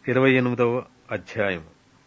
28వ అధ్యాయం.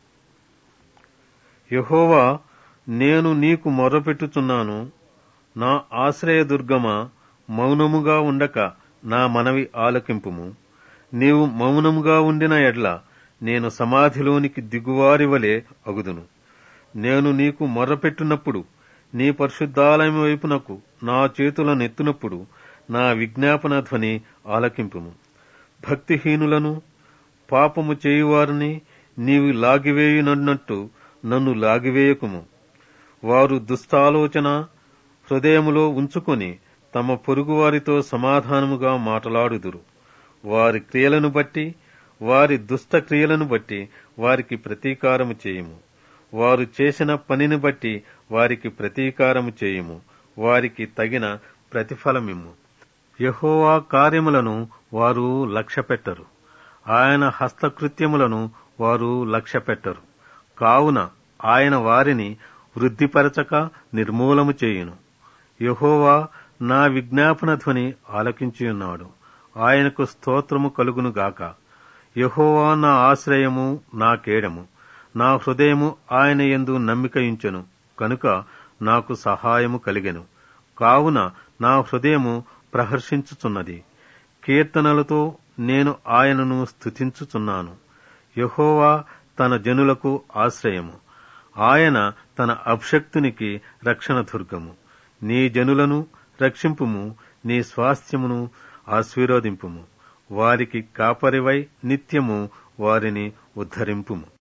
యెహోవా, నేను నీకు మొర్రపెట్టుచున్నాను. నా ఆశ్రయదుర్గమా, మౌనముగా ఉండక నా మనవి ఆలకింపుము. నీవు మౌనముగా ఉండిన ఎడ్ల నేను సమాధిలోనికి దిగువారి వలె అగుదును. నేను నీకు మొర్రపెట్టినప్పుడు, నీ పరిశుద్ధాలయం వైపునకు నా చేతులనెత్తినప్పుడు నా విజ్ఞాపన ధ్వని ఆలకింపుము. భక్తిహీనులను, పాపము చేయువారిని నీవు లాగివేయునన్నట్టు నన్ను లాగివేయకుము. వారు దుష్టాలోచన హృదయములో ఉంచుకొని తమ పొరుగువారితో సమాధానముగా మాటలాడుదురు. వారి క్రియలను బట్టి, వారి దుష్ట క్రియలను బట్టి వారికి ప్రతీకారము చేయుము. వారు చేసిన పనిని బట్టి వారికి ప్రతీకారము చేయుము. వారికి తగిన ప్రతిఫలమిమ్ము. యెహోవా కార్యములను వారు లక్ష్యపెట్టరు, ఆయన హస్తకృత్యములను వారు లక్ష్యపెట్టరు. కావున ఆయన వారిని వృద్ధిపరచక నిర్మూలము చేయును. యెహోవా నా విజ్ఞాపన ధ్వని ఆలకించియున్నాడు. ఆయనకు స్తోత్రము కలుగునుగాక. యెహోవా నా ఆశ్రయము, నా కేడము. నా హృదయము ఆయన యందు నమ్మికయుంచెను కనుక నాకు సహాయము కలిగెను. కావున నా హృదయము ప్రహర్షించుచున్నది. కీర్తనలతో నేను ఆయనను స్తుతించుచున్నాను. యెహోవా తన జనులకు ఆశ్రయము, ఆయన తన అభిషిక్తునికి రక్షణ దుర్గము. నీ జనులను రక్షింపుము, నీ స్వాస్థ్యమును ఆశీర్వదింపుము. వారికి కాపరివై నిత్యము వారిని ఉద్ధరింపుము.